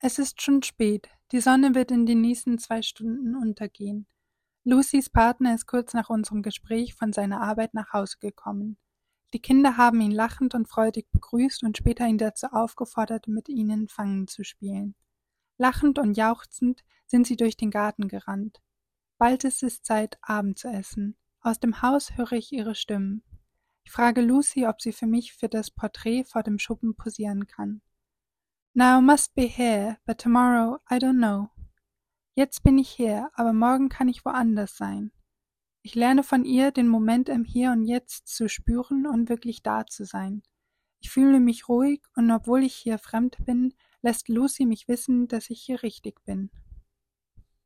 Es ist schon spät. Die Sonne wird in den nächsten 2 Stunden untergehen. Lucys Partner ist kurz nach unserem Gespräch von seiner Arbeit nach Hause gekommen. Die Kinder haben ihn lachend und freudig begrüßt und später ihn dazu aufgefordert, mit ihnen Fangen zu spielen. Lachend und jauchzend sind sie durch den Garten gerannt. Bald ist es Zeit, Abend zu essen. Aus dem Haus höre ich ihre Stimmen. Ich frage Lucy, ob sie für mich für das Porträt vor dem Schuppen posieren kann. Now must be here, but tomorrow I don't know. Jetzt bin ich hier, aber morgen kann ich woanders sein. Ich lerne von ihr, den Moment im Hier und Jetzt zu spüren und wirklich da zu sein. Ich fühle mich ruhig und obwohl ich hier fremd bin, lässt Lucy mich wissen, dass ich hier richtig bin.